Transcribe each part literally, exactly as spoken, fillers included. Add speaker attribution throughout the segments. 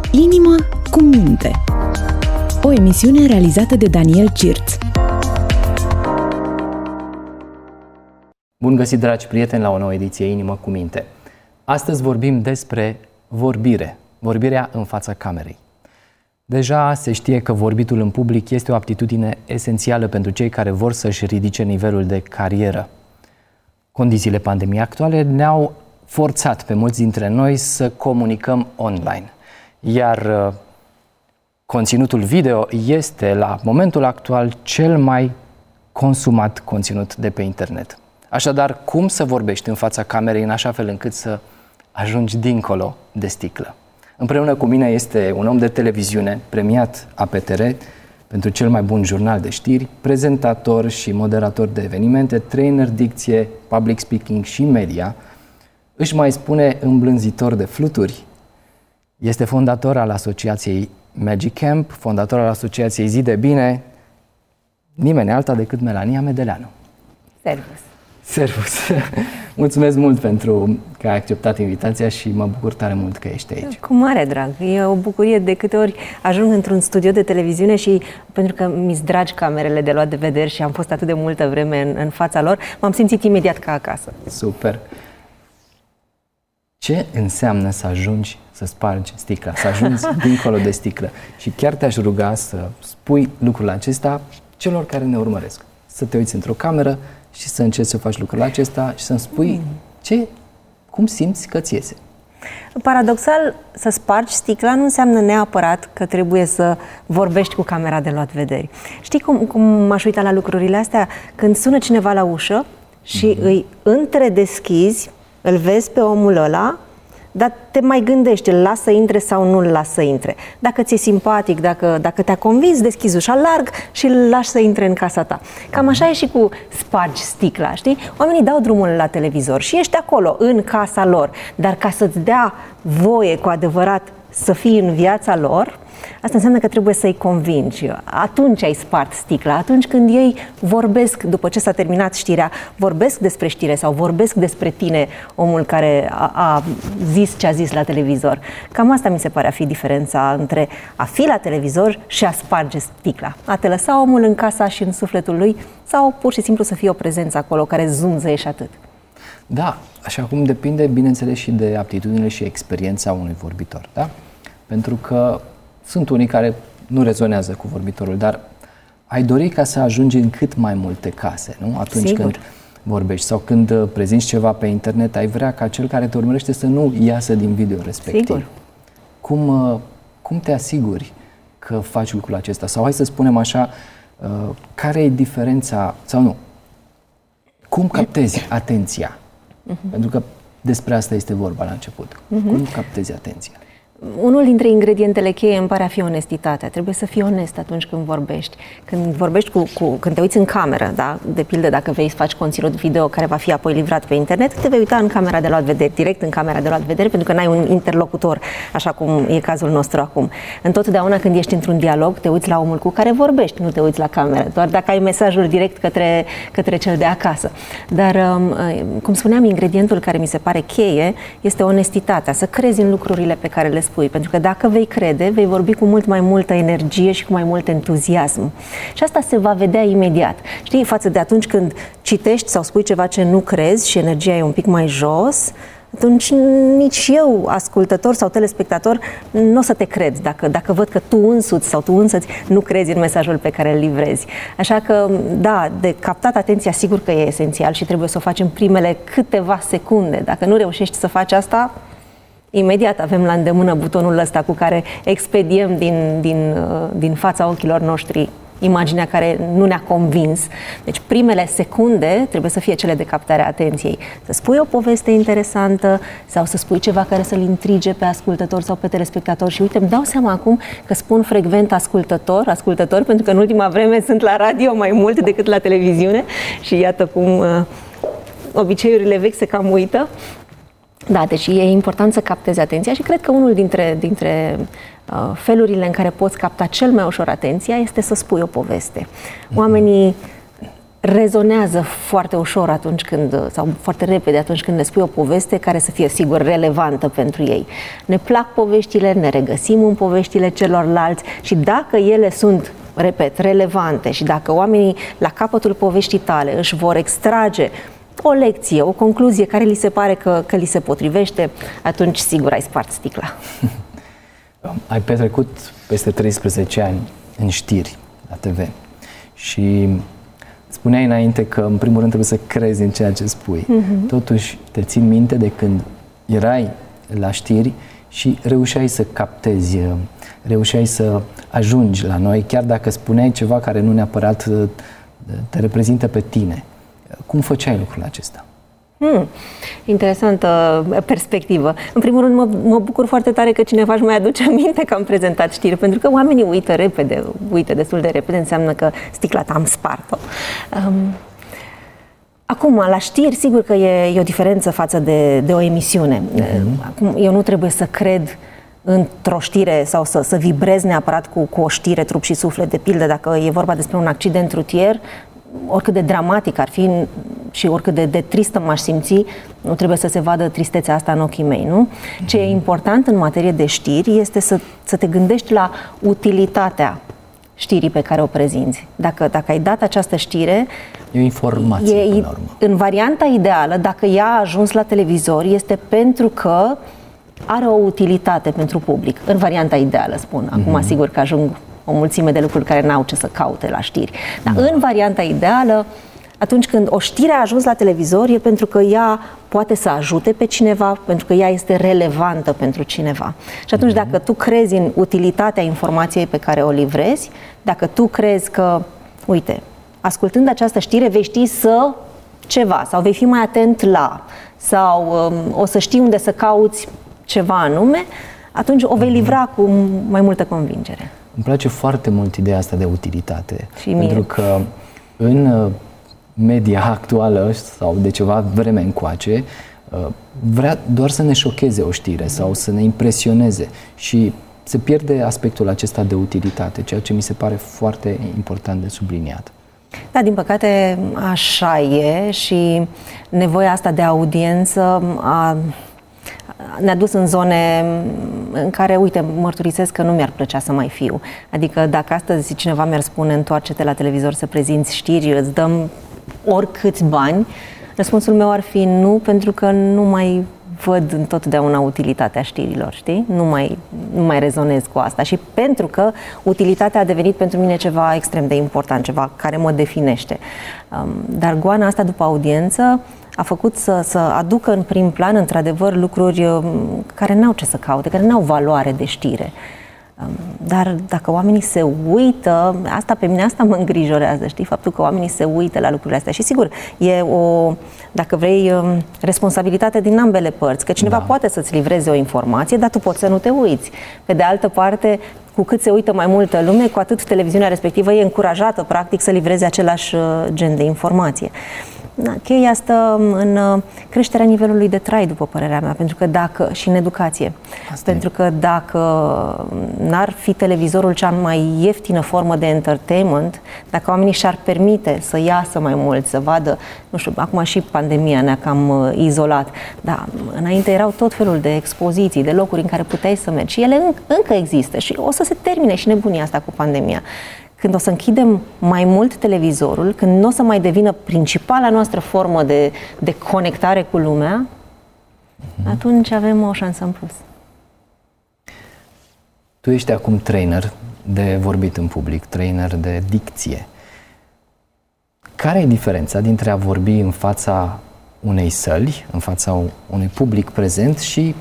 Speaker 1: Inimă cu minte. O emisiune realizată de Daniel Cirț.
Speaker 2: Bun găsit, dragi prieteni, la o nouă ediție Inimă cu minte. Astăzi vorbim despre vorbire, vorbirea în fața camerei. Deja se știe că vorbitul în public este o aptitudine esențială pentru cei care vor să-și ridice nivelul de carieră. Condițiile pandemiei actuale ne-au forțat pe mulți dintre noi să comunicăm online, iar uh, conținutul video este, la momentul actual, cel mai consumat conținut de pe internet. Așadar, cum să vorbești în fața camerei în așa fel încât să ajungi dincolo de sticlă? Împreună cu mine este un om de televiziune, premiat A P T R pentru cel mai bun jurnal de știri, prezentator și moderator de evenimente, trainer dicție, public speaking și media. Își mai spune îmblânzitor de fluturi. Este fondator al asociației Magic Camp, fondator al asociației Zi de Bine, nimeni alta decât Melania Medeleanu.
Speaker 3: Servus!
Speaker 2: Servus! Mulțumesc mult pentru că ai acceptat invitația și mă bucur tare mult că ești aici.
Speaker 3: Cu mare drag! E o bucurie de câte ori ajung într-un studio de televiziune și pentru că mi-s dragi camerele de luat de vedere și am fost atât de multă vreme în, în fața lor, m-am simțit imediat ca acasă.
Speaker 2: Super! Ce înseamnă să ajungi să spargi sticla, să ajungi dincolo de sticlă? Și chiar te-aș ruga să spui lucrul acesta celor care ne urmăresc. Să te uiți într-o cameră și să încerci să faci lucrul acesta și să-mi spui ce, cum simți că ți iese.
Speaker 3: Paradoxal, să spargi sticla nu înseamnă neapărat că trebuie să vorbești cu camera de luat vederi. Știi cum, cum m-aș uita la lucrurile astea? Când sună cineva la ușă și mm-hmm. îi întredeschizi, îl vezi pe omul ăla, dar te mai gândești, îl lasă să intre sau nu îl lasă să intre. Dacă ți-e simpatic, dacă, dacă te-a convins, deschizi ușa larg și îl lași să intre în casa ta. Cam așa e și cu spargi sticla, știi? Oamenii dau drumul la televizor și ești acolo, în casa lor, dar ca să-ți dea voie cu adevărat să fii în viața lor, asta înseamnă că trebuie să-i convingi. Atunci ai spart sticla, atunci când ei vorbesc, după ce s-a terminat știrea, vorbesc despre știre sau vorbesc despre tine, omul care a, a zis ce a zis la televizor. Cam asta mi se pare a fi diferența între a fi la televizor și a sparge sticla. A te lăsa omul în casa și în sufletul lui sau pur și simplu să fie o prezență acolo care zunzăie și atât.
Speaker 2: Da, așa cum depinde, bineînțeles, și de aptitudinile și experiența unui vorbitor, da? Pentru că sunt unii care nu rezonează cu vorbitorul, dar ai dori ca să ajungi în cât mai multe case, nu? Atunci Sigur. când vorbești sau când prezinți ceva pe internet, ai vrea ca cel care te urmărește să nu iasă din video respectiv.
Speaker 3: Sigur.
Speaker 2: Cum, cum te asiguri că faci lucrul acesta? Sau hai să spunem așa, care e diferența, sau nu, cum captezi atenția? Uh-huh. Pentru că despre asta este vorba la început. Uh-huh. Cum captezi atenția?
Speaker 3: Unul dintre ingredientele cheie îmi pare a fi onestitatea. Trebuie să fii onest atunci când vorbești. Când vorbești cu, cu când te uiți în cameră, da? De pildă dacă vei să faci conținut video care va fi apoi livrat pe internet, te vei uita în camera de luat vedere, direct în camera de luat vedere, pentru că n-ai un interlocutor, așa cum e cazul nostru acum. Întotdeauna când ești într-un dialog, te uiți la omul cu care vorbești, nu te uiți la cameră, doar dacă ai mesajul direct către, către cel de acasă. Dar, cum spuneam, ingredientul care mi se pare cheie este onestitatea, să crezi în lucrurile pe care le spui. Pentru că dacă vei crede, vei vorbi cu mult mai multă energie și cu mai mult entuziasm. Și asta se va vedea imediat. Știi, față de atunci când citești sau spui ceva ce nu crezi și energia e un pic mai jos, atunci nici eu, ascultător sau telespectator, nu o să te cred dacă, dacă văd că tu însuți sau tu însăți nu crezi în mesajul pe care îl livrezi. Așa că, da, de captat atenția sigur că e esențial și trebuie să o facem primele câteva secunde. Dacă nu reușești să faci asta, imediat avem la îndemână butonul ăsta cu care expediem din, din, din fața ochilor noștri imaginea care nu ne-a convins. Deci primele secunde trebuie să fie cele de captare a atenției. Să spui o poveste interesantă sau să spui ceva care să-l intrige pe ascultător sau pe telespectator. Și uite, îmi dau seama acum că spun frecvent ascultător, ascultător, pentru că în ultima vreme sunt la radio mai mult decât la televiziune și iată cum uh, obiceiurile vechi se cam uită. Da, deci e important să captezi atenția și cred că unul dintre, dintre uh, felurile în care poți capta cel mai ușor atenția este să spui o poveste. Oamenii rezonează foarte ușor atunci când, sau foarte repede atunci când ne spui o poveste care să fie sigur relevantă pentru ei. Ne plac poveștile, ne regăsim în poveștile celorlalți și dacă ele sunt, repet, relevante și dacă oamenii la capătul poveștii tale își vor extrage o lecție, o concluzie care li se pare că, că li se potrivește, atunci sigur ai spart sticla.
Speaker 2: Ai petrecut peste treisprezece ani în știri la T V și spuneai înainte că în primul rând trebuie să crezi în ceea ce spui. Mm-hmm. Totuși te țin minte de când erai la știri și reușeai să captezi, reușeai să ajungi la noi, chiar dacă spuneai ceva care nu neapărat te reprezintă pe tine. Cum făceai lucrul acesta?
Speaker 3: Hmm, interesantă perspectivă. În primul rând, mă, mă bucur foarte tare că cineva își mai aduce aminte că am prezentat știri, pentru că oamenii uită repede, uită destul de repede, înseamnă că sticla ta am spart-o. Um, acum, la știri, sigur că e, e o diferență față de, de o emisiune. Mm-hmm. Acum, eu nu trebuie să cred într-o știre sau să, să vibrez neapărat cu, cu o știre, trup și suflet, de pildă, dacă e vorba despre un accident rutier, oricât de dramatic ar fi și oricât de, de tristă m-aș simți, nu trebuie să se vadă tristețea asta în ochii mei, nu? Ce e important în materie de știri este să, să te gândești la utilitatea știrii pe care o prezinți. Dacă, dacă ai dat această știre...
Speaker 2: E o informație,
Speaker 3: e,
Speaker 2: până la urmă.
Speaker 3: În varianta ideală, dacă ea a ajuns la televizor, este pentru că are o utilitate pentru public. În varianta ideală, spun. Acum, mm-hmm. sigur că ajung o mulțime de lucruri care n-au ce să caute la știri. Dar da. În varianta ideală, atunci când o știre a ajuns la televizor, e pentru că ea poate să ajute pe cineva, pentru că ea este relevantă pentru cineva. Și atunci, mm-hmm. dacă tu crezi în utilitatea informației pe care o livrezi, dacă tu crezi că, uite, ascultând această știre, vei ști să ceva, sau vei fi mai atent la, sau um, o să știi unde să cauți ceva anume, atunci o vei livra cu mai multă convingere.
Speaker 2: Îmi place foarte mult ideea asta de utilitate.
Speaker 3: Și
Speaker 2: pentru
Speaker 3: mie.
Speaker 2: că în media actuală sau de ceva vreme încoace vrea doar să ne șocheze o știre sau să ne impresioneze și se pierde aspectul acesta de utilitate, ceea ce mi se pare foarte important de subliniat.
Speaker 3: Da, din păcate așa e și nevoia asta de audiență a ne-a dus în zone în care, uite, mărturisesc că nu mi-ar plăcea să mai fiu. Adică dacă astăzi cineva mi-ar spune întoarce-te la televizor să prezinți știri, îți dăm oricâți bani, răspunsul meu ar fi nu, pentru că nu mai văd întotdeauna utilitatea știrilor, știi? Nu mai, nu mai rezonez cu asta și pentru că utilitatea a devenit pentru mine ceva extrem de important, ceva care mă definește. Dar goana asta după audiență a făcut să, să aducă în prim plan, într-adevăr, lucruri care n-au ce să caute, care n-au valoare de știre. Dar dacă oamenii se uită, asta pe mine, asta mă îngrijorează, știi? Faptul că oamenii se uită la lucrurile astea. Și sigur, e o, dacă vrei, responsabilitate din ambele părți, că cineva da. poate să-ți livreze o informație, dar tu poți să nu te uiți. Pe de altă parte, cu cât se uită mai multă lume, cu atât televiziunea respectivă e încurajată, practic, să livreze același gen de informație. Da, cheia stă în creșterea nivelului de trai, după părerea mea, pentru că dacă, și în educație, Asta pentru e. că dacă n-ar fi televizorul cea mai ieftină formă de entertainment, dacă oamenii și-ar permite să iasă mai mult, să vadă, nu știu, acum și pandemia ne-a cam izolat, dar înainte erau tot felul de expoziții, de locuri în care puteai să mergi și ele încă există și o să se termine și nebunia asta cu pandemia. Când o să închidem mai mult televizorul, când nu o să mai devină principala noastră formă de, de conectare cu lumea, mm-hmm. atunci avem o șansă în plus.
Speaker 2: Tu ești acum trainer de vorbit în public, trainer de dicție. Care e diferența dintre a vorbi în fața unei săli, în fața unui public prezent și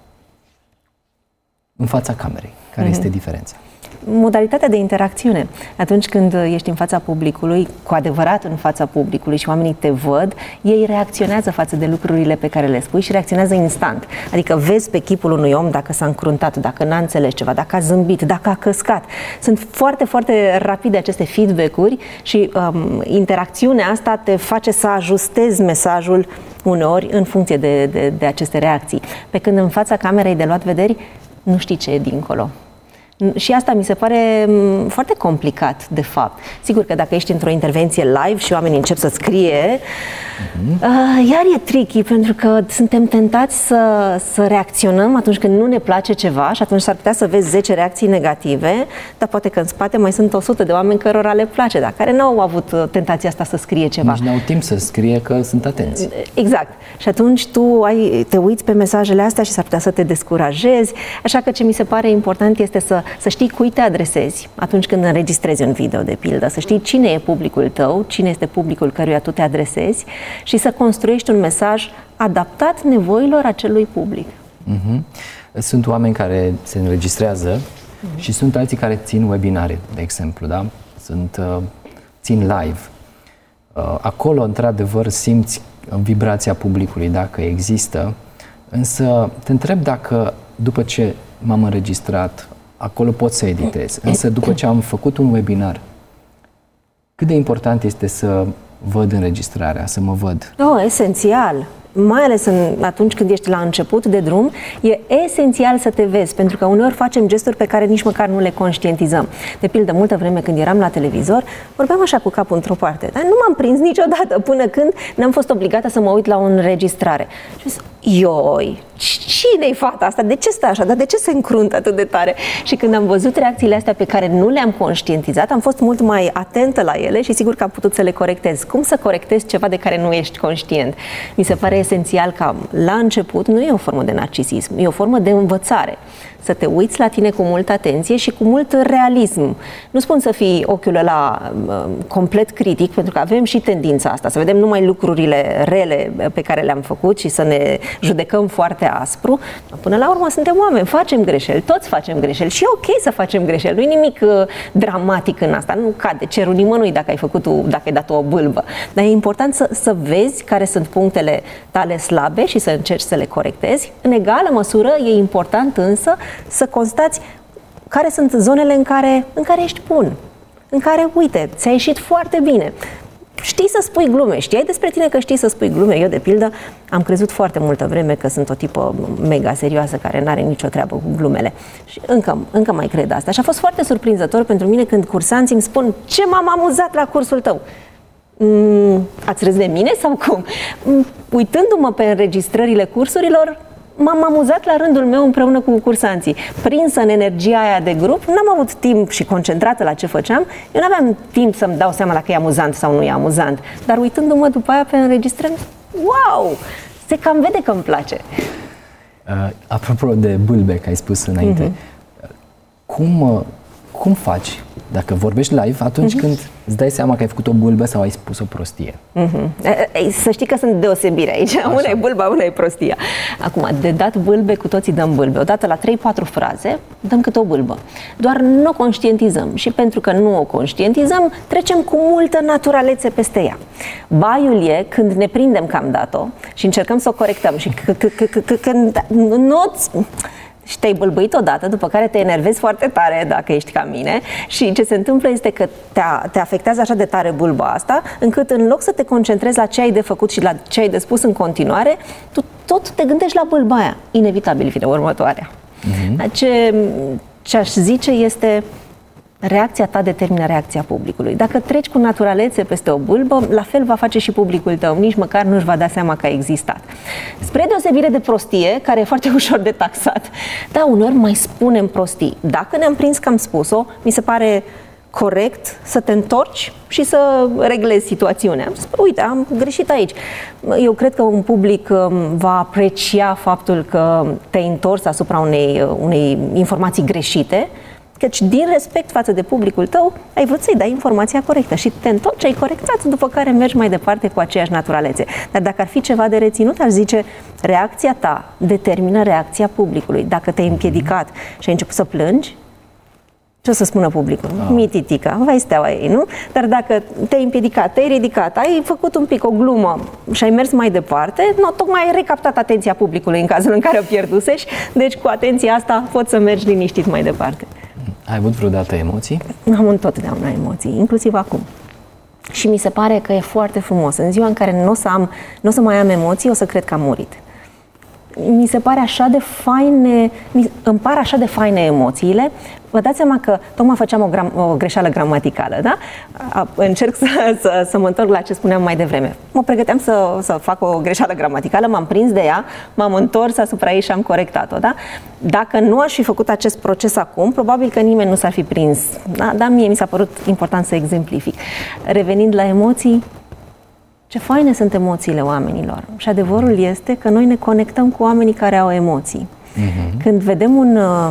Speaker 2: în fața camerei? Care mm-hmm. este diferența?
Speaker 3: Modalitatea de interacțiune. Atunci când ești în fața publicului, cu adevărat în fața publicului și oamenii te văd, ei reacționează față de lucrurile pe care le spui și reacționează instant. Adică vezi pe chipul unui om dacă s-a încruntat, dacă n-a înțeles ceva, dacă a zâmbit, dacă a căscat. Sunt foarte, foarte rapide aceste feedback-uri și um, interacțiunea asta te face să ajustezi mesajul uneori în funcție de, de, de aceste reacții. Pe când în fața camerei de luat vederi, nu știi ce e dincolo. Și asta mi se pare foarte complicat, de fapt. Sigur că dacă ești într-o intervenție live și oamenii încep să scrie, uh-huh. iar e tricky, pentru că suntem tentați să, să reacționăm atunci când nu ne place ceva și atunci s-ar putea să vezi zece reacții negative, dar poate că în spate mai sunt o sută de oameni cărora le place, dar care n-au avut tentația asta să scrie ceva.
Speaker 2: Nici n-au timp să scrie că sunt atenți.
Speaker 3: Exact. Și atunci tu ai, te uiți pe mesajele astea și s-ar putea să te descurajezi. Așa că ce mi se pare important este să să știi cui te adresezi atunci când înregistrezi un video, de pildă, să știi cine e publicul tău, cine este publicul căruia tu te adresezi și să construiești un mesaj adaptat nevoilor acelui public.
Speaker 2: Uh-huh. Sunt oameni care se înregistrează uh-huh. și sunt alții care țin webinare, de exemplu, da? Sunt, uh, țin live. Uh, acolo, într-adevăr, simți vibrația publicului, dacă există, însă te întreb dacă, după ce m-am înregistrat, acolo pot să editez. Însă după ce am făcut un webinar, cât de important este să văd înregistrarea, să mă văd?
Speaker 3: Oh, esențial. Mai ales în, atunci când ești la început de drum, e esențial să te vezi, pentru că uneori facem gesturi pe care nici măcar nu le conștientizăm. De pildă, multă vreme când eram la televizor, vorbeam așa cu capul într-o parte, dar nu m-am prins niciodată până când n-am fost obligată să mă uit la o înregistrare. Și am zis, ioi, cine-i fata asta? De ce stă așa? Dar de ce se încruntă atât de tare? Și când am văzut reacțiile astea pe care nu le-am conștientizat, am fost mult mai atentă la ele și sigur că am putut să le corectez. Cum să corectezi ceva de care nu ești conștient? Mi se pare esențial ca la început, nu e o formă de narcisism, e o formă de învățare. Să te uiți la tine cu multă atenție și cu mult realism. Nu spun să fii ochiul ăla uh, complet critic, pentru că avem și tendința asta, să vedem numai lucrurile rele pe care le-am făcut și să ne judecăm foarte aspru. Până la urmă suntem oameni, facem greșeli, toți facem greșeli și e ok să facem greșeli. Nu e nimic uh, dramatic în asta, nu cade cerul nimănui dacă ai făcut o, dacă ai dat o bâlbă. Dar e important să, să vezi care sunt punctele tale slabe și să încerci să le corectezi. În egală măsură e important însă să constați care sunt zonele în care, în care ești bun, în care, uite, ți-a ieșit foarte bine. Știi să spui glume, știai despre tine că știi să spui glume. Eu, de pildă, am crezut foarte multă vreme că sunt o tipă mega serioasă care n-are nicio treabă cu glumele. Și încă, încă mai cred asta. Și a fost foarte surprinzător pentru mine când cursanții îmi spun: ce m-am amuzat la cursul tău? Mm, ați râs de mine sau cum? Mm, uitându-mă pe înregistrările cursurilor, m-am amuzat la rândul meu împreună cu cursanții. Prinsă în energia aia de grup, n-am avut timp și concentrată la ce făceam, eu n-aveam timp să-mi dau seama dacă e amuzant sau nu e amuzant. Dar uitându-mă după aia pe înregistrări, wow! Se cam vede că îmi place.
Speaker 2: Uh, apropo de bâlbe, că ai spus înainte, uh-huh. cum, uh, cum faci? Dacă vorbești live, atunci uh-huh. când îți dai seama că ai făcut o bâlbă sau ai spus o prostie. Uh-huh.
Speaker 3: Să știi că sunt deosebiri aici. Așa. Una e bâlba, una e prostia. Acum, de dat bâlbe, cu toții dăm bâlbe. Odată la trei patru fraze, dăm câte o bâlbă. Doar nu o conștientizăm. Și pentru că nu o conștientizăm, trecem cu multă naturalețe peste ea. Baiul e când ne prindem că am dat-o și încercăm să o corectăm. Și când nu-ți... și te-ai bâlbâit odată, după care te enervezi foarte tare dacă ești ca mine și ce se întâmplă este că te, te afectează așa de tare bâlba asta, încât în loc să te concentrezi la ce ai de făcut și la ce ai de spus în continuare, tu tot te gândești la bâlba aia, inevitabil vine următoarea. Uh-huh. Ce, ce aș zice este: reacția ta determină reacția publicului. Dacă treci cu naturalețe peste o bâlbă, la fel va face și publicul tău, nici măcar nu-și va da seama că a existat. Spre deosebire de prostie, care e foarte ușor de taxat, da, uneori mai spunem prostii. Dacă ne-am prins că am spus-o, mi se pare corect să te întorci și să reglezi situațiunea. Uite, am greșit aici. Eu cred că un public va aprecia faptul că te-ai întors asupra unei, unei informații greșite, căci din respect față de publicul tău, ai vrut să-i dai informația corectă și te întorci, ai corectat, după care mergi mai departe cu aceeași naturalețe. Dar dacă ar fi ceva de reținut, aș zice: reacția ta determină reacția publicului. Dacă te-ai împiedicat și ai început să plângi, ce o să spună publicul? Oh. Mititica, vai steaua ei, nu? Dar dacă te-ai împiedicat, te-ai ridicat, ai făcut un pic o glumă și ai mers mai departe, no, tocmai ai recaptat atenția publicului în cazul în care o pierdusești, deci cu atenția asta poți să mergi liniștit mai departe.
Speaker 2: Ai avut vreodată emoții?
Speaker 3: Am întotdeauna emoții, inclusiv acum. Și mi se pare că e foarte frumos. În ziua în care nu o să, am, nu o să mai am emoții, o să cred că am murit. mi se pare așa de faine, mi, îmi par așa de faine emoțiile. Vă dați seama că tocmai făceam o, gram, o greșeală gramaticală, da? A, încerc să, să, să mă întorc la ce spuneam mai devreme. Mă pregăteam să, să fac o greșeală gramatical, m-am prins de ea, m-am întors asupra ei și am corectat-o, da? Dacă nu aș fi făcut acest proces acum, probabil că nimeni nu s-ar fi prins. Da? Dar mie mi s-a părut important să exemplific. Revenind la emoții, ce faine sunt emoțiile oamenilor. Și adevărul este că noi ne conectăm cu oamenii care au emoții. Uh-huh. Când vedem un, uh,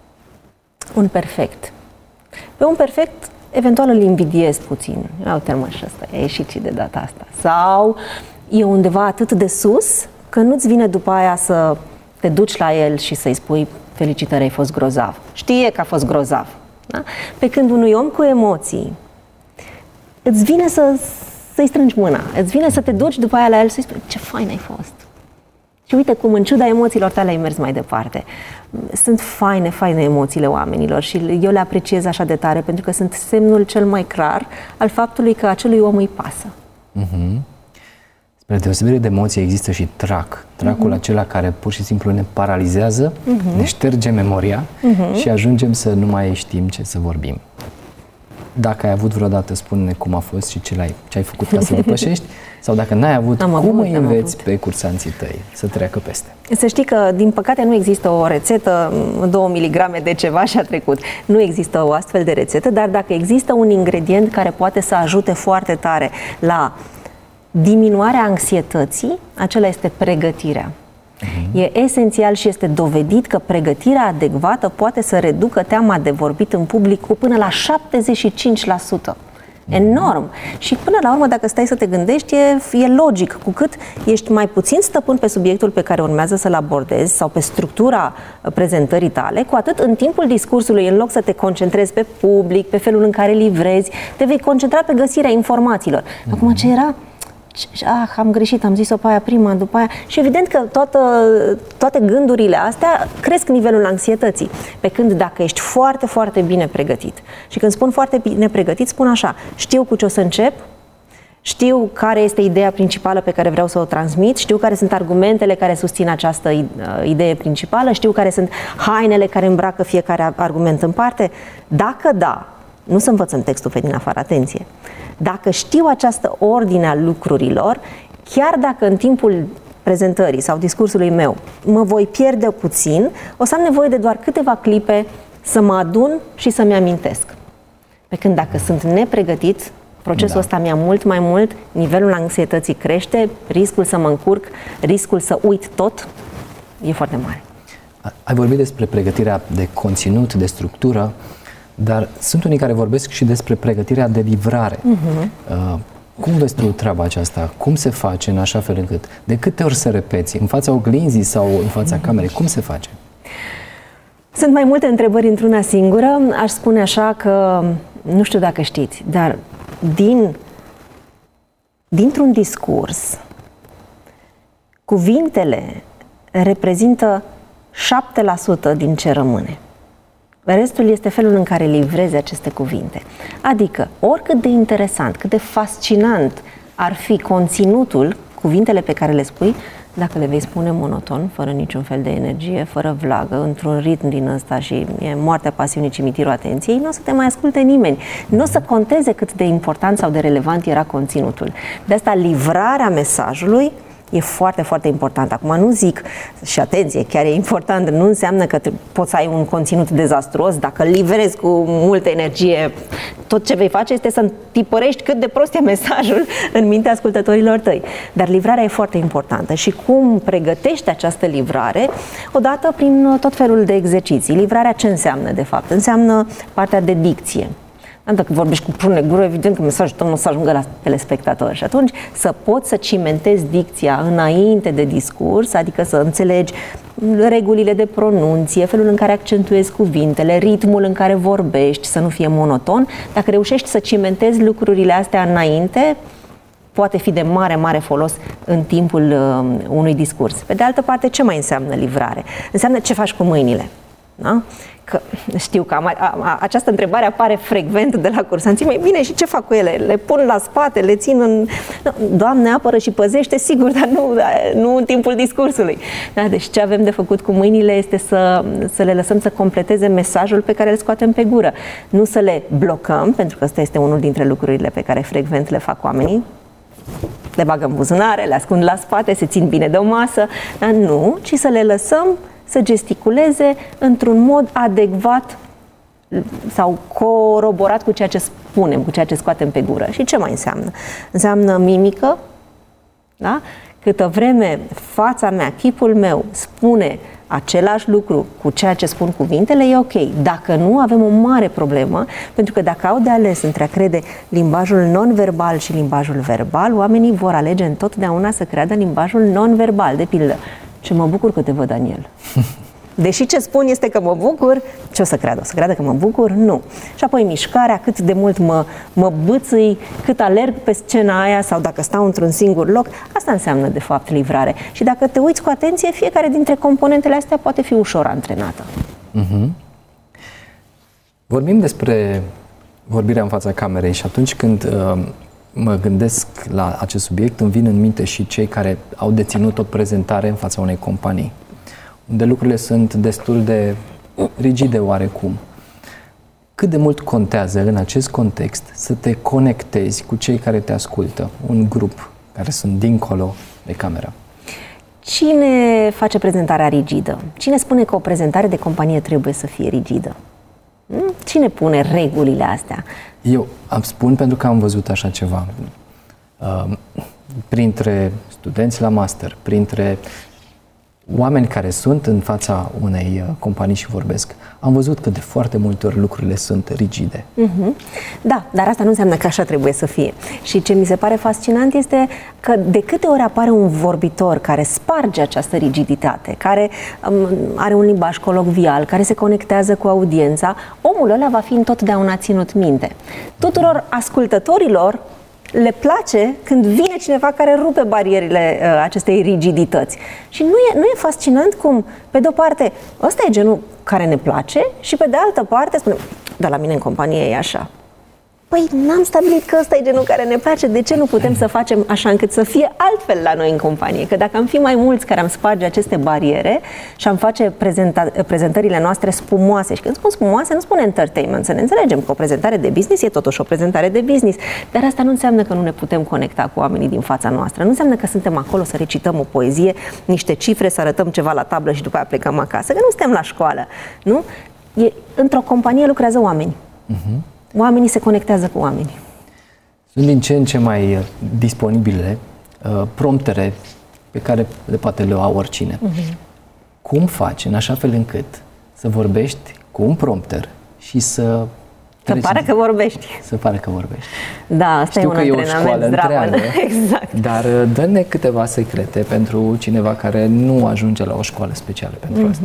Speaker 3: un perfect, pe un perfect, eventual îl invidiez puțin. Uite, mă, și ăsta, a ieșit și de data asta. Sau e undeva atât de sus că nu-ți vine după aia să te duci la el și să-i spui felicitări, ai fost grozav. Știe că a fost grozav. Da? Pe când unui om cu emoții îți vine să să-i strângi mâna, îți vine să te duci după aia la el să-i spui ce fain ai fost. Și uite cum în ciuda emoțiilor tale ai mers mai departe. Sunt faine, faine emoțiile oamenilor și eu le apreciez așa de tare pentru că sunt semnul cel mai clar al faptului că acelui om îi pasă.
Speaker 2: Uh-huh. Spre deosebire de emoție există și trac. Tracul uh-huh. acela care pur și simplu ne paralizează, uh-huh. ne șterge memoria uh-huh. și ajungem să nu mai știm ce să vorbim. Dacă ai avut vreodată, spune-ne cum a fost și ce, ai, ce ai făcut ca să depășești, sau dacă n-ai avut, am cum avut, îi înveți pe cursanții tăi să treacă peste?
Speaker 3: Să știi că, din păcate, nu există o rețetă, două miligrame de ceva și a trecut. Nu există o astfel de rețetă, dar dacă există un ingredient care poate să ajute foarte tare la diminuarea anxietății, acela este pregătirea. E esențial și este dovedit că pregătirea adecvată poate să reducă teama de vorbit în public cu până la șaptezeci și cinci la sută. Enorm! Și până la urmă, dacă stai să te gândești, e, e logic. Cu cât ești mai puțin stăpân pe subiectul pe care urmează să-l abordezi sau pe structura prezentării tale, cu atât în timpul discursului, în loc să te concentrezi pe public, pe felul în care livrezi, te vei concentra pe găsirea informațiilor. Acum, ce era? Ah, am greșit, am zis-o pe aia prima, după aia. Și evident că toată, toate gândurile astea cresc nivelul anxietății. Pe când dacă ești foarte, foarte bine pregătit, și când spun foarte bine pregătit, spun așa: știu cu ce o să încep, știu care este ideea principală pe care vreau să o transmit, știu care sunt argumentele care susțin această idee principală, știu care sunt hainele care îmbracă fiecare argument în parte. Dacă da, nu să învățăm textul pe din afară, atenție. Dacă știu această ordine a lucrurilor, chiar dacă în timpul prezentării sau discursului meu mă voi pierde puțin, o să am nevoie de doar câteva clipe să mă adun și să-mi amintesc. Pe când dacă sunt nepregătit, procesul da. ăsta mi-a mult mai mult, nivelul anxietății crește, riscul să mă încurc, riscul să uit tot, e foarte mare.
Speaker 2: Ai vorbit despre pregătirea de conținut, de structură, dar sunt unii care vorbesc și despre pregătirea de livrare. Uh-huh. Uh, cum vezi tu treaba aceasta? Cum se face în așa fel încât? De câte ori să repeți? În fața oglinzii sau în fața uh-huh. camerei? Cum se face?
Speaker 3: Sunt mai multe întrebări într-una singură. Aș spune așa că, nu știu dacă știți, dar din, dintr-un discurs, cuvintele reprezintă șapte la sută din ce rămâne. Restul este felul în care livrezi aceste cuvinte. Adică, oricât de interesant, cât de fascinant ar fi conținutul, cuvintele pe care le spui, dacă le vei spune monoton, fără niciun fel de energie, fără vlagă, într-un ritm din ăsta și e moartea pasiunii, cimitirul atenției, nu o să te mai asculte nimeni. Nu o să conteze cât de important sau de relevant era conținutul. De asta, livrarea mesajului e foarte, foarte important. Acum nu zic, și atenție, chiar e important, nu înseamnă că poți să ai un conținut dezastruos dacă îl livrezi cu multă energie. Tot ce vei face este să întipărești cât de prost e mesajul în mintea ascultătorilor tăi. Dar livrarea e foarte importantă. Și cum pregătești această livrare? Odată prin tot felul de exerciții. Livrarea ce înseamnă, de fapt? Înseamnă partea de dicție. Dacă vorbești cu prune gură, evident că mesajul tău nu o să ajungă la telespectator. Și atunci să poți să cimentezi dicția înainte de discurs, adică să înțelegi regulile de pronunție, felul în care accentuezi cuvintele, ritmul în care vorbești, să nu fie monoton. Dacă reușești să cimentezi lucrurile astea înainte, poate fi de mare, mare folos în timpul uh, unui discurs. Pe de altă parte, ce mai înseamnă livrare? Înseamnă ce faci cu mâinile. Da? Că știu că am, a, a, această întrebare apare frecvent de la cursanții mei. Bine, și ce fac cu ele? Le pun la spate, le țin în... Doamne, apără și păzește, sigur, dar nu, nu în timpul discursului. Da? Deci ce avem de făcut cu mâinile este să, să le lăsăm să completeze mesajul pe care îl scoatem pe gură. Nu să le blocăm, pentru că ăsta este unul dintre lucrurile pe care frecvent le fac oamenii. Le bagă în buzunare, le ascund la spate, se țin bine de o masă. Dar nu, ci să le lăsăm să gesticuleze într-un mod adecvat sau coroborat cu ceea ce spunem, cu ceea ce scoatem pe gură. Și ce mai înseamnă? Înseamnă mimică, da? Câtă vreme fața mea, chipul meu spune același lucru cu ceea ce spun cuvintele, e ok. Dacă nu, avem o mare problemă, pentru că dacă au de ales între a crede limbajul non-verbal și limbajul verbal, oamenii vor alege întotdeauna să creadă limbajul non-verbal. De pildă, ce mă bucur că te văd, Daniel. Deși ce spun este că mă bucur, ce o să creadă? O să creadă că mă bucur? Nu. Și apoi mișcarea, cât de mult mă, mă bâțâi, cât alerg pe scena aia sau dacă stau într-un singur loc, asta înseamnă de fapt livrare. Și dacă te uiți cu atenție, fiecare dintre componentele astea poate fi ușor antrenată.
Speaker 2: Uh-huh. Vorbim despre vorbirea în fața camerei și atunci când uh, mă gândesc la acest subiect, îmi vin în minte și cei care au deținut o prezentare în fața unei companii, unde lucrurile sunt destul de rigide oarecum. Cât de mult contează în acest context să te conectezi cu cei care te ascultă, un grup care sunt dincolo de cameră?
Speaker 3: Cine face prezentarea rigidă? Cine spune că o prezentare de companie trebuie să fie rigidă? Cine pune regulile astea?
Speaker 2: Eu am spun pentru că am văzut așa ceva. Uh, printre studenți la master, printre oameni care sunt în fața unei companii și vorbesc, am văzut că de foarte multe ori lucrurile sunt rigide.
Speaker 3: Mm-hmm. Da, dar asta nu înseamnă că așa trebuie să fie. Și ce mi se pare fascinant este că de câte ori apare un vorbitor care sparge această rigiditate, care um, are un limbaj colocvial, care se conectează cu audiența, omul ăla va fi întotdeauna ținut minte. Tuturor ascultătorilor le place când vine cineva care rupe barierele uh, acestei rigidități. Și nu e, nu e fascinant cum, pe de-o parte, ăsta e genul care ne place și pe de altă parte spune, dar la mine în companie e așa. Păi n-am stabilit că ăsta e genul care ne place, de ce nu putem să facem așa încât să fie altfel la noi în companie? Că dacă am fi mai mulți care am sparge aceste bariere și am face prezenta- prezentările noastre spumoase, și când spun spumoase, nu spun entertainment, să ne înțelegem că o prezentare de business e totuși o prezentare de business, dar asta nu înseamnă că nu ne putem conecta cu oamenii din fața noastră, nu înseamnă că suntem acolo să recităm o poezie, niște cifre, să arătăm ceva la tablă și după aia plecăm acasă, că nu suntem la școală, nu? E, într-o companie lucrează oameni. Uh-huh. Oamenii se conectează cu oamenii.
Speaker 2: Sunt din ce în ce mai disponibile uh, promptere pe care le poate lua oricine. Uh-huh. Cum faci în așa fel încât să vorbești cu un prompter și să...
Speaker 3: Să pară că vorbești.
Speaker 2: Să pară că vorbești.
Speaker 3: Da, asta
Speaker 2: Știu
Speaker 3: e un antrenament
Speaker 2: întreagă,
Speaker 3: exact.
Speaker 2: Dar dă-ne câteva secrete pentru cineva care nu ajunge la o școală specială pentru uh-huh. asta.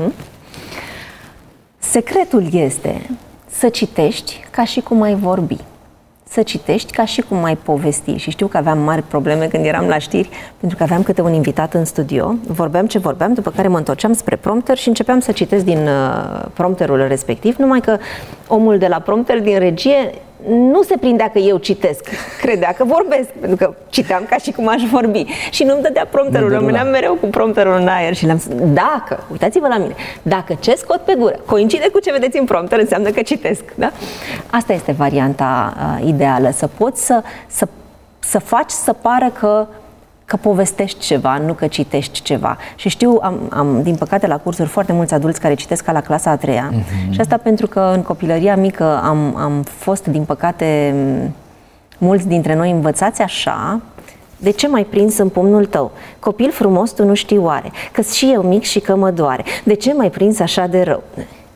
Speaker 3: Secretul este să citești ca și cum ai vorbi. Să citești ca și cum ai povesti. Și știu că aveam mari probleme când eram la știri, pentru că aveam câte un invitat în studio, vorbeam ce vorbeam, după care mă întorceam spre prompter și începeam să citesc din uh, prompterul respectiv, numai că omul de la prompter din regie nu se prindea că eu citesc, credea că vorbesc, pentru că citeam ca și cum aș vorbi. Și nu-mi dădea prompterul, rămâneam mereu cu prompterul în aer și le-am spus, dacă, uitați-vă la mine, dacă ce scot pe gură coincide cu ce vedeți în prompter, înseamnă că citesc, da? Asta este varianta uh, ideală, să poți să, să, să faci să pară că că povestești ceva, nu că citești ceva. Și știu, am, am din păcate la cursuri foarte mulți adulți care citesc ca la clasa a treia. Uh-huh. Și asta pentru că în copilăria mică am, am fost, din păcate, mulți dintre noi învățați așa. De ce m-ai prins în pumnul tău? Copil frumos, tu nu știi oare, că-s și eu mic și că mă doare. De ce m-ai prins așa de rău?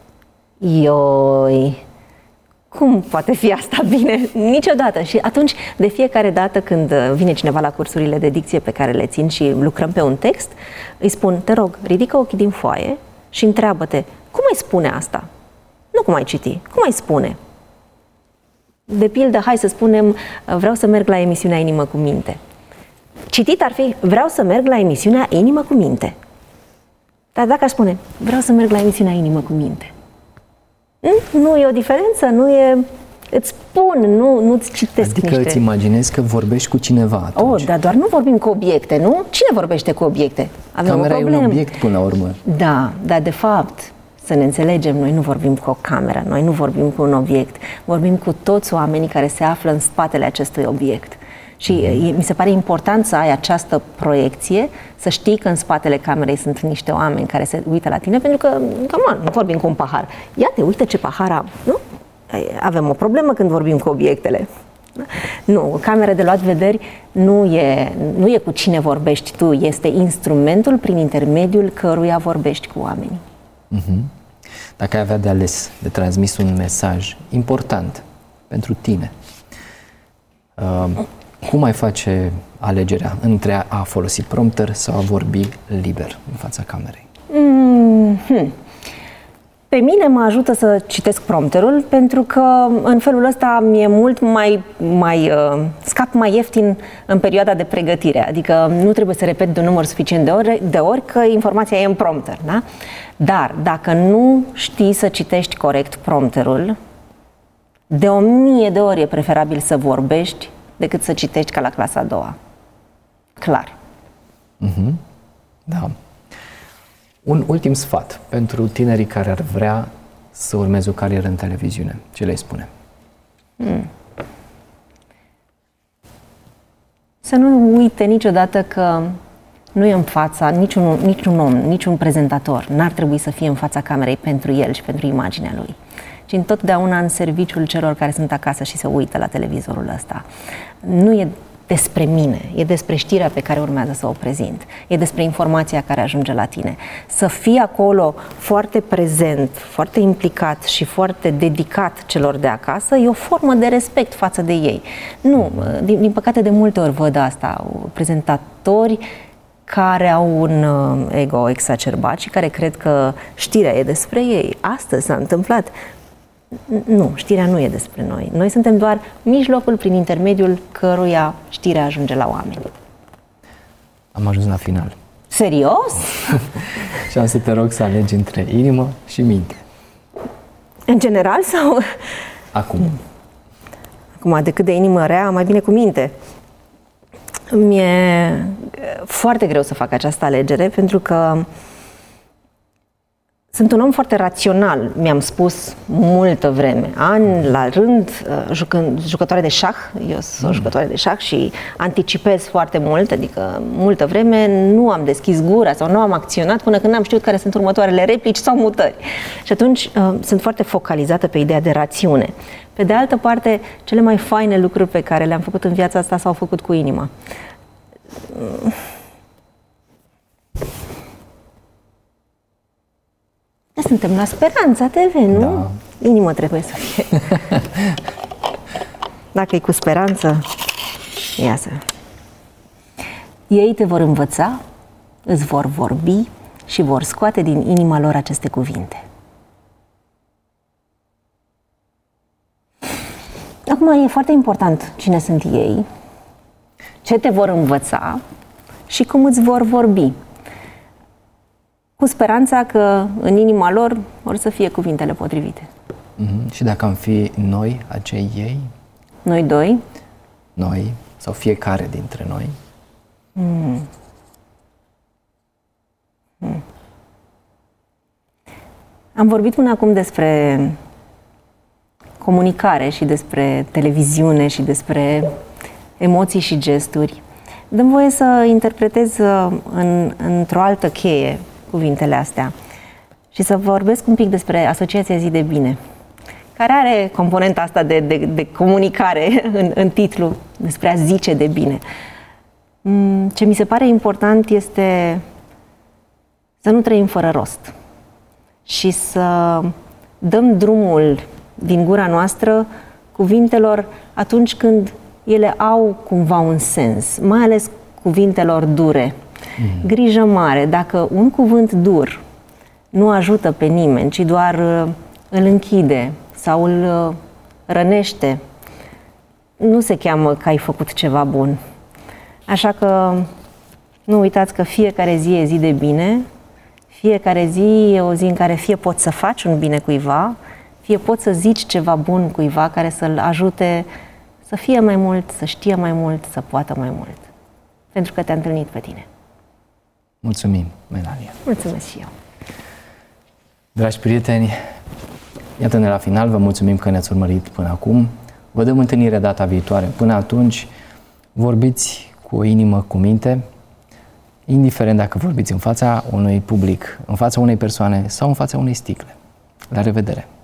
Speaker 3: Ioi... Cum poate fi asta bine? Niciodată. Și atunci, de fiecare dată când vine cineva la cursurile de dicție pe care le țin și lucrăm pe un text, îi spun, te rog, ridică ochii din foaie și întreabă-te, cum ai spune asta? Nu cum ai citi, cum ai spune? De pildă, hai să spunem, vreau să merg la emisiunea Inimă cu Minte. Citit ar fi, vreau să merg la emisiunea Inimă cu Minte. Dar dacă aș spune, vreau să merg la emisiunea Inimă cu Minte, Nu e o diferență, nu e... Îți spun, nu, nu-ți citesc
Speaker 2: adică
Speaker 3: niște...
Speaker 2: îți imaginezi că vorbești cu cineva atunci.
Speaker 3: Oh, dar doar nu vorbim cu obiecte, nu? Cine vorbește cu obiecte? Avem
Speaker 2: Camera
Speaker 3: o
Speaker 2: e un obiect până la urmă.
Speaker 3: Da, dar de fapt, să ne înțelegem, noi nu vorbim cu o cameră, noi nu vorbim cu un obiect, vorbim cu toți oamenii care se află în spatele acestui obiect. Și mm-hmm. mi se pare important să ai această proiecție, să știi că în spatele camerei sunt niște oameni care se uită la tine, pentru că, come on, nu vorbim cu un pahar. Iată, uite ce pahar am, nu? Avem o problemă când vorbim cu obiectele. Nu, o cameră de luat vederi nu e, nu e cu cine vorbești tu, este instrumentul prin intermediul căruia vorbești cu oamenii.
Speaker 2: Mm-hmm. Dacă ai avea de ales, de transmis un mesaj important pentru tine, uh, cum ai face alegerea între a folosi prompter sau a vorbi liber în fața camerei?
Speaker 3: Mm-hmm. Pe mine mă ajută să citesc prompterul, pentru că în felul ăsta mi-e mult mai, mai uh, scap mai ieftin în perioada de pregătire. Adică nu trebuie să repet de un număr suficient de ori, de ori că informația e în prompter. Da? Dar dacă nu știi să citești corect prompterul, de o mie de ori e preferabil să vorbești decât să citești ca la clasa a doua. Clar.
Speaker 2: Mm-hmm. Da. Un ultim sfat pentru tinerii care ar vrea să urmeze o carieră în televiziune. Ce le spune? Hmm.
Speaker 3: Să nu uite niciodată că nu e în fața niciun, niciun om, niciun prezentator. N-ar trebui să fie în fața camerei pentru el și pentru imaginea lui, ci întotdeauna în serviciul celor care sunt acasă și se uită la televizorul ăsta. Nu e despre mine, e despre știrea pe care urmează să o prezint, e despre informația care ajunge la tine. Să fii acolo foarte prezent, foarte implicat și foarte dedicat celor de acasă e o formă de respect față de ei. Nu, din, din păcate de multe ori văd asta, prezentatori care au un ego exacerbat și care cred că știrea e despre ei. Astăzi s-a întâmplat. Nu, știrea nu e despre noi. Noi suntem doar mijlocul prin intermediul căruia știrea ajunge la oameni.
Speaker 2: Am ajuns la final.
Speaker 3: Serios?
Speaker 2: Și am să te rog să alegi între inimă și minte.
Speaker 3: În general sau?
Speaker 2: Acum.
Speaker 3: Acum, decât de inimă rea, mai bine cu minte. Mi-e foarte greu să fac această alegere, pentru că sunt un om foarte rațional, mi-am spus multă vreme, ani la rând, jucând, jucătoare de șah, eu sunt o jucătoare de șah și anticipez foarte mult, adică multă vreme nu am deschis gura sau nu am acționat până când n-am știut care sunt următoarele replici sau mutări. Și atunci uh, sunt foarte focalizată pe ideea de rațiune. Pe de altă parte, cele mai faine lucruri pe care le-am făcut în viața asta s-au făcut cu inima. Suntem la Speranța T V, nu?
Speaker 2: Da.
Speaker 3: Inimă trebuie să fie. Dacă e cu speranță, iasă. Ei te vor învăța, îți vor vorbi și vor scoate din inima lor aceste cuvinte. Acum e foarte important cine sunt ei, ce te vor învăța și cum îți vor vorbi. Cu speranța că în inima lor vor să fie cuvintele potrivite.
Speaker 2: Mm-hmm. Și dacă am fi noi, acei ei?
Speaker 3: Noi doi?
Speaker 2: Noi, sau fiecare dintre noi? Mm.
Speaker 3: Mm. Am vorbit până acum despre comunicare și despre televiziune și despre emoții și gesturi. Dă-mi voie să interpretez în, într-o altă cheie cuvintele astea și să vorbesc un pic despre Asociația Zi de Bine, care are componenta asta de, de, de comunicare în, în titlu, despre a zice de bine. Ce mi se pare important este să nu trăim fără rost și să dăm drumul din gura noastră cuvintelor atunci când ele au cumva un sens, mai ales cuvintelor dure. Mm. Grijă mare, dacă un cuvânt dur nu ajută pe nimeni, ci doar îl închide sau îl rănește, nu se cheamă că ai făcut ceva bun. Așa că nu uitați că fiecare zi e zi de bine, fiecare zi e o zi în care fie poți să faci un bine cuiva, Fie poți să zici ceva bun cuiva care să-l ajute să fie mai mult, să știe mai mult, să poată mai mult. Pentru că te-a întâlnit pe tine.
Speaker 2: Mulțumim, Melania.
Speaker 3: Mulțumesc și eu.
Speaker 2: Dragi prieteni, iată-ne la final, vă mulțumim că ne-ați urmărit până acum. Vă dăm întâlnire data viitoare. Până atunci, vorbiți cu o inimă, cu minte, indiferent dacă vorbiți în fața unui public, în fața unei persoane sau în fața unei sticle. La revedere!